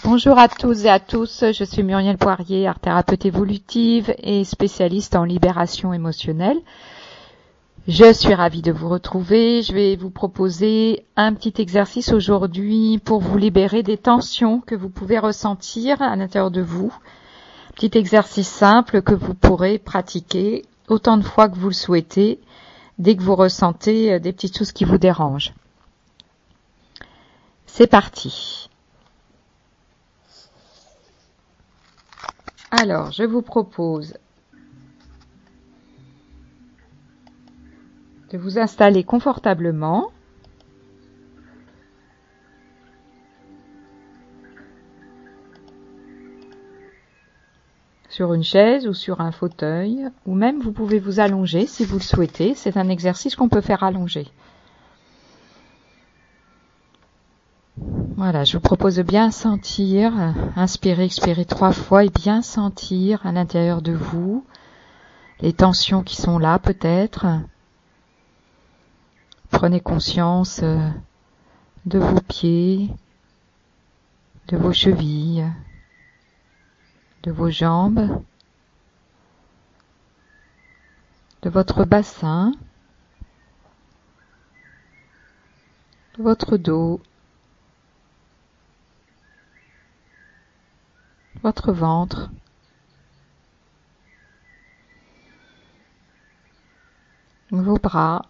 Bonjour à tous et à tous, je suis Muriel Poirier, art thérapeute évolutive et spécialiste en libération émotionnelle. Je suis ravie de vous retrouver. Je vais vous proposer un petit exercice aujourd'hui pour vous libérer des tensions que vous pouvez ressentir à l'intérieur de vous. Petit exercice simple que vous pourrez pratiquer autant de fois que vous le souhaitez, dès que vous ressentez des petites choses qui vous dérangent. C'est parti. Alors, je vous propose de vous installer confortablement. Sur une chaise ou sur un fauteuil, ou même vous pouvez vous allonger si vous le souhaitez. C'est un exercice qu'on peut faire allonger. Voilà, je vous propose de bien sentir, inspirer, expirer 3 fois et bien sentir à l'intérieur de vous les tensions qui sont là peut-être. Prenez conscience de vos pieds, de vos chevilles, de vos jambes, de votre bassin, de votre dos, votre ventre, vos bras,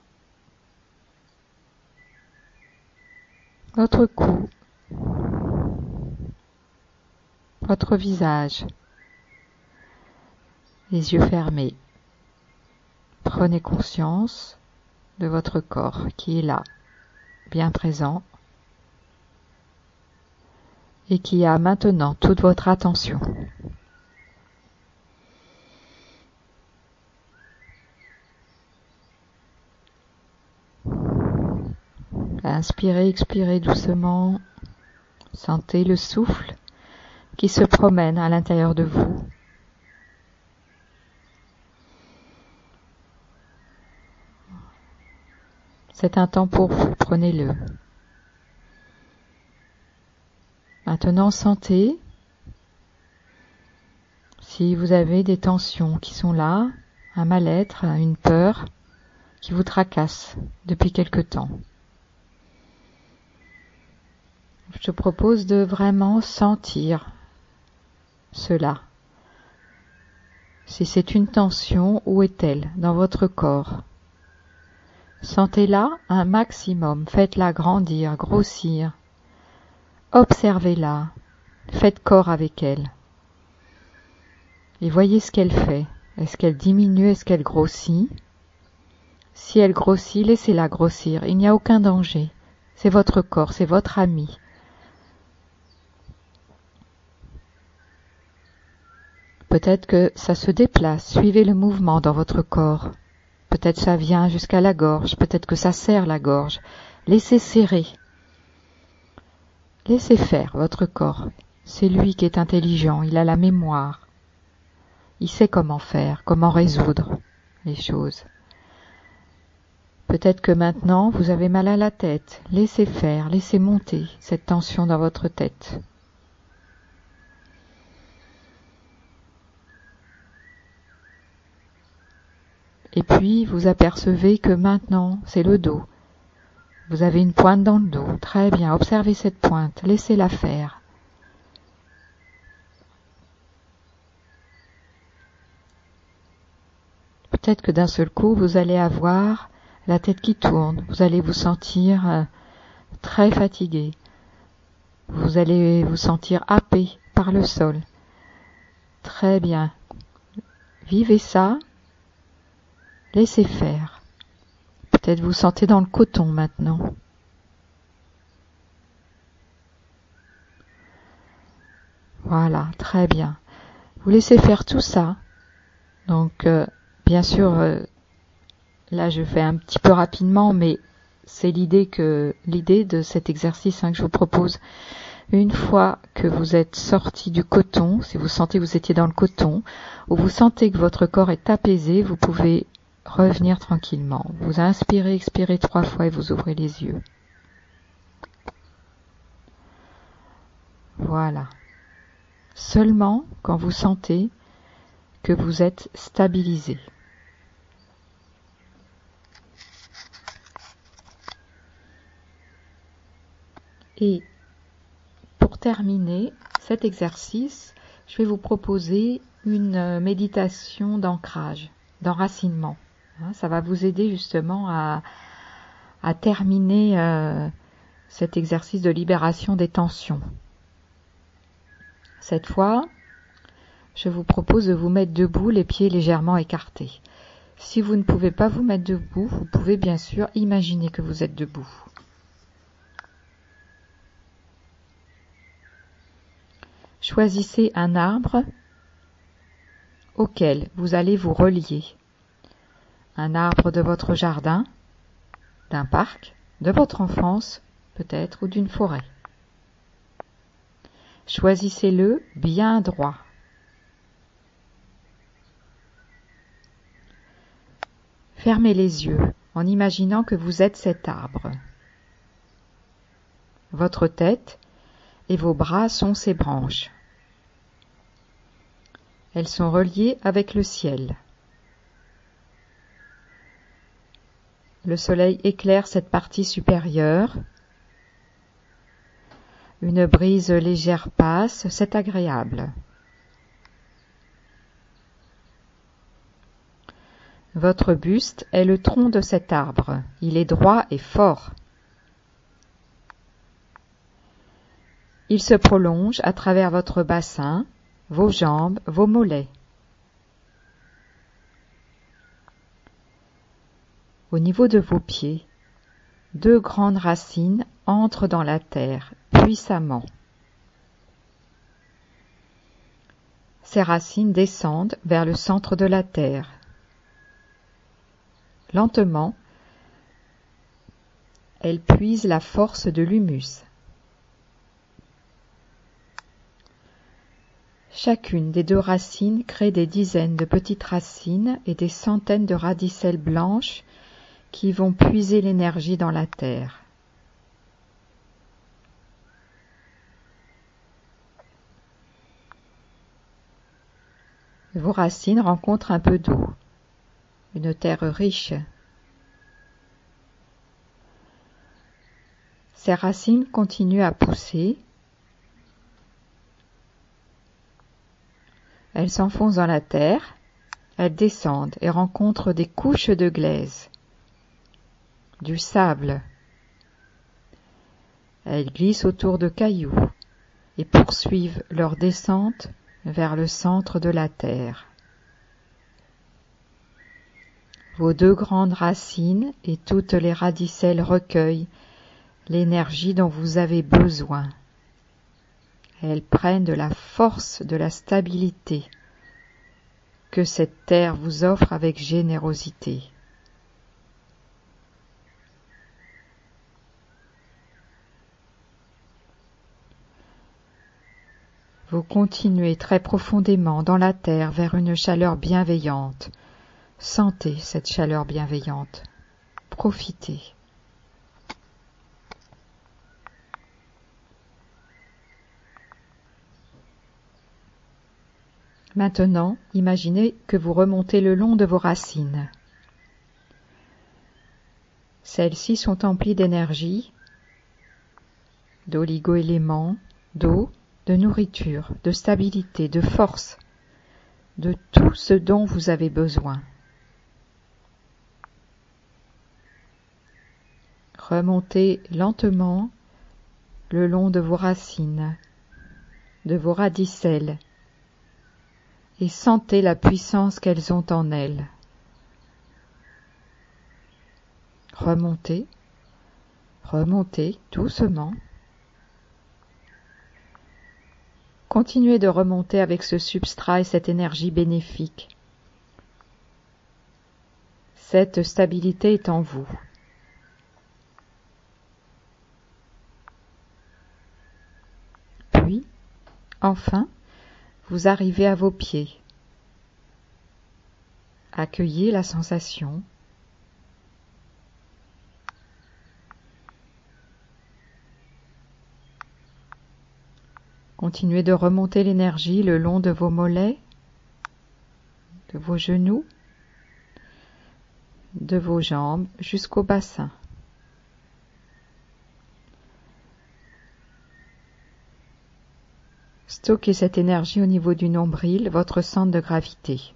votre cou, votre visage, les yeux fermés. Prenez conscience de votre corps qui est là, bien présent, et qui a maintenant toute votre attention. Inspirez, expirez doucement. Sentez le souffle qui se promène à l'intérieur de vous. C'est un temps pour vous, prenez-le. Maintenant, sentez si vous avez des tensions qui sont là, un mal-être, une peur qui vous tracasse depuis quelque temps. Je propose de vraiment sentir cela. Si c'est une tension, où est-elle dans votre corps? Sentez-la un maximum, faites-la grandir, grossir. Observez-la, faites corps avec elle. Et voyez ce qu'elle fait. Est-ce qu'elle diminue, est-ce qu'elle grossit? Si elle grossit, laissez-la grossir, il n'y a aucun danger. C'est votre corps, c'est votre ami. Peut-être que ça se déplace, suivez le mouvement dans votre corps. Peut-être ça vient jusqu'à la gorge, peut-être que ça serre la gorge. Laissez serrer. Laissez faire votre corps. C'est lui qui est intelligent, il a la mémoire. Il sait comment faire, comment résoudre les choses. Peut-être que maintenant vous avez mal à la tête. Laissez faire, laissez monter cette tension dans votre tête. Et puis, vous apercevez que maintenant, c'est le dos. Vous avez une pointe dans le dos. Très bien, observez cette pointe. Laissez-la faire. Peut-être que d'un seul coup, vous allez avoir la tête qui tourne. Vous allez vous sentir très fatigué. Vous allez vous sentir happé par le sol. Très bien. Vivez ça. Laissez faire. Peut-être vous sentez dans le coton maintenant. Voilà, très bien. Vous laissez faire tout ça. Donc, bien sûr, là je fais un petit peu rapidement, mais c'est l'idée de cet exercice que je vous propose. Une fois que vous êtes sorti du coton, si vous sentez que vous étiez dans le coton, ou vous sentez que votre corps est apaisé, vous pouvez revenir tranquillement. Vous inspirez, expirez 3 fois et vous ouvrez les yeux. Voilà. seulement quand vous sentez que vous êtes stabilisé. Et pour terminer cet exercice, je vais vous proposer une méditation d'ancrage, d'enracinement. Ça va vous aider justement à terminer cet exercice de libération des tensions. Cette fois, je vous propose de vous mettre debout, les pieds légèrement écartés. Si vous ne pouvez pas vous mettre debout, vous pouvez bien sûr imaginer que vous êtes debout. Choisissez un arbre auquel vous allez vous relier. Un arbre de votre jardin, d'un parc, de votre enfance peut-être ou d'une forêt. Choisissez-le bien droit. Fermez les yeux en imaginant que vous êtes cet arbre. Votre tête et vos bras sont ces branches. Elles sont reliées avec le ciel. Le soleil éclaire cette partie supérieure. Une brise légère passe, c'est agréable. Votre buste est le tronc de cet arbre. Il est droit et fort. Il se prolonge à travers votre bassin, vos jambes, vos mollets. Au niveau de vos pieds, deux grandes racines entrent dans la terre puissamment. Ces racines descendent vers le centre de la terre. Lentement, elles puisent la force de l'humus. Chacune des deux racines crée des dizaines de petites racines et des centaines de radicelles blanches qui vont puiser l'énergie dans la terre. Vos racines rencontrent un peu d'eau, une terre riche. Ces racines continuent à pousser. Elles s'enfoncent dans la terre, elles descendent et rencontrent des couches de glaise, du sable. Elles glissent autour de cailloux et poursuivent leur descente vers le centre de la terre. Vos deux grandes racines et toutes les radicelles recueillent l'énergie dont vous avez besoin. Elles prennent de la force, de la stabilité que cette terre vous offre avec générosité. Vous continuez très profondément dans la terre vers une chaleur bienveillante. Sentez cette chaleur bienveillante. Profitez. Maintenant, imaginez que vous remontez le long de vos racines. Celles-ci sont emplies d'énergie, d'oligo-éléments, d'eau, de nourriture, de stabilité, de force, de tout ce dont vous avez besoin. Remontez lentement le long de vos racines, de vos radicelles, et sentez la puissance qu'elles ont en elles. Remontez, remontez doucement. Continuez de remonter avec ce substrat et cette énergie bénéfique. Cette stabilité est en vous. Puis, enfin, vous arrivez à vos pieds. Accueillez la sensation. Continuez de remonter l'énergie le long de vos mollets, de vos genoux, de vos jambes jusqu'au bassin. Stockez cette énergie au niveau du nombril, votre centre de gravité.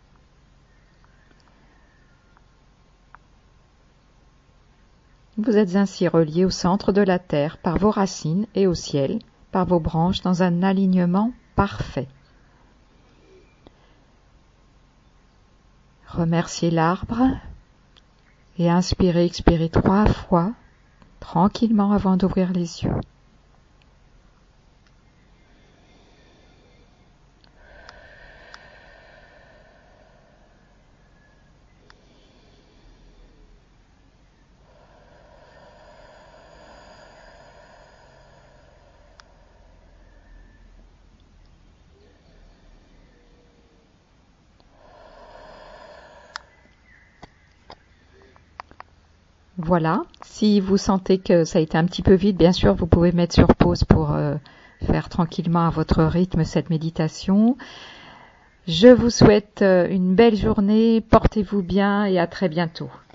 Vous êtes ainsi relié au centre de la Terre par vos racines et au ciel par vos branches dans un alignement parfait. Remerciez l'arbre et inspirez, expirez 3 fois tranquillement avant d'ouvrir les yeux. Voilà, si vous sentez que ça a été un petit peu vite, bien sûr, vous pouvez mettre sur pause pour faire tranquillement à votre rythme cette méditation. Je vous souhaite une belle journée, portez-vous bien et à très bientôt.